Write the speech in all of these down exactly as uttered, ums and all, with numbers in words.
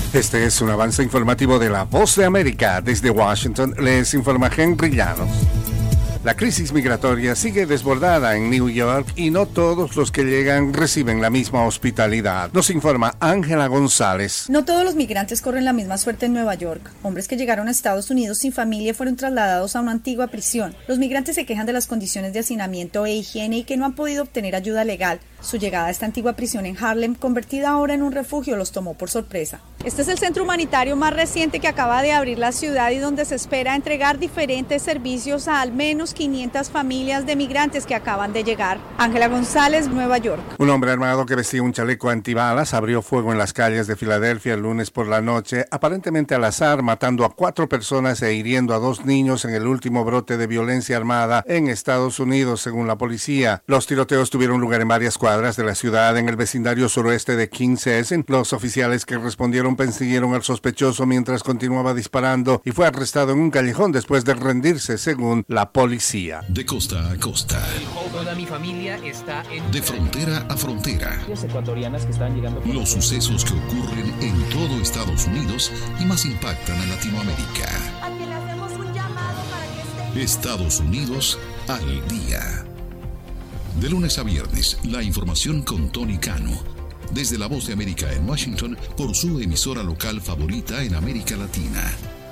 Este es un avance informativo de La Voz de América. Desde Washington les informa Henry Llanos. La crisis migratoria sigue desbordada en New York y no todos los que llegan reciben la misma hospitalidad. Nos informa Ángela González. No todos los migrantes corren la misma suerte en Nueva York. Hombres que llegaron a Estados Unidos sin familia fueron trasladados a una antigua prisión. Los migrantes se quejan de las condiciones de hacinamiento e higiene y que no han podido obtener ayuda legal. Su llegada a esta antigua prisión en Harlem, convertida ahora en un refugio, los tomó por sorpresa. Este es el centro humanitario más reciente que acaba de abrir la ciudad y donde se espera entregar diferentes servicios a al menos quinientas familias de migrantes que acaban de llegar. Ángela González, Nueva York. Un hombre armado que vestía un chaleco antibalas abrió fuego en las calles de Filadelfia el lunes por la noche, aparentemente al azar, matando a cuatro personas e hiriendo a dos niños en el último brote de violencia armada en Estados Unidos, según la policía. Los tiroteos tuvieron lugar en varias cuadras de la ciudad en el vecindario suroeste de Kings Essen. Los oficiales que respondieron persiguieron al sospechoso mientras continuaba disparando y fue arrestado en un callejón después de rendirse, según la policía. De costa a costa. Toda mi familia está en... De frontera a frontera. Ecuatorianas que están llegando... Los sucesos que ocurren en todo Estados Unidos y más impactan a Latinoamérica. A que le hacemos un llamado para que esté... Estados Unidos al día. De lunes a viernes, la información con Tony Cano. Desde La Voz de América en Washington, por su emisora local favorita en América Latina.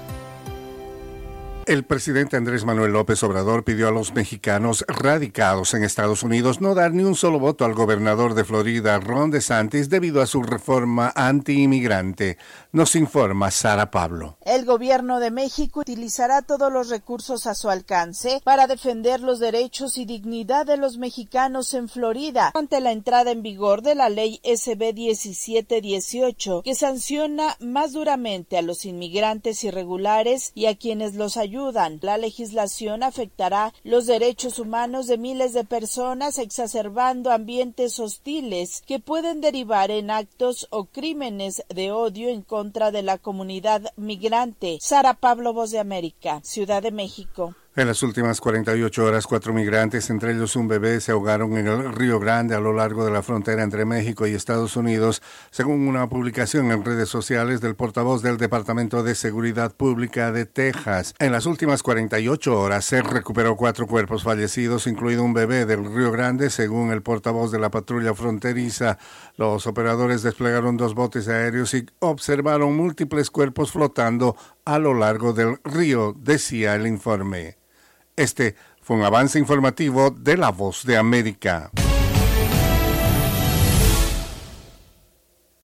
El presidente Andrés Manuel López Obrador pidió a los mexicanos radicados en Estados Unidos no dar ni un solo voto al gobernador de Florida, Ron DeSantis, debido a su reforma anti-inmigrante. Nos informa Sara Pablo. El gobierno de México utilizará todos los recursos a su alcance para defender los derechos y dignidad de los mexicanos en Florida ante la entrada en vigor de la ley S B diecisiete dieciocho, que sanciona más duramente a los inmigrantes irregulares y a quienes los ayudan. La legislación afectará los derechos humanos de miles de personas, exacerbando ambientes hostiles que pueden derivar en actos o crímenes de odio en contra de la comunidad migrante. Sara Pablo, Voz de América, Ciudad de México. En las últimas cuarenta y ocho horas, cuatro migrantes, entre ellos un bebé, se ahogaron en el Río Grande a lo largo de la frontera entre México y Estados Unidos, según una publicación en redes sociales del portavoz del Departamento de Seguridad Pública de Texas. En las últimas cuarenta y ocho horas se recuperó cuatro cuerpos fallecidos, incluido un bebé del Río Grande, según el portavoz de la patrulla fronteriza. Los operadores desplegaron dos botes aéreos y observaron múltiples cuerpos flotando a lo largo del río, decía el informe. Este fue un avance informativo de La Voz de América.